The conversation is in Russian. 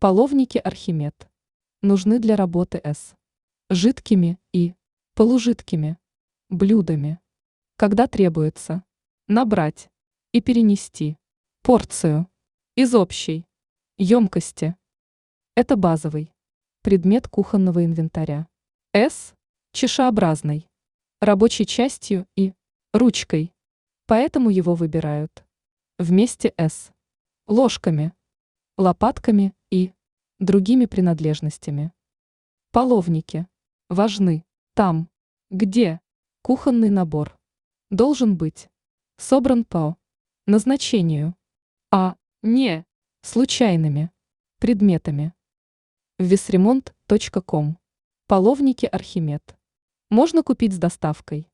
Половники Архимед. Нужны для работы с жидкими и полужидкими блюдами. Когда требуется набрать и перенести порцию из общей емкости. Это базовый предмет кухонного инвентаря. С чашеобразной рабочей частью и ручкой, поэтому его выбирают вместе с ложками, лопатками и другими принадлежностями. Половники важны там, где кухонный набор должен быть собран по назначению, а не случайными предметами. Весремонт.ком. Половники Архимед. Можно купить с доставкой.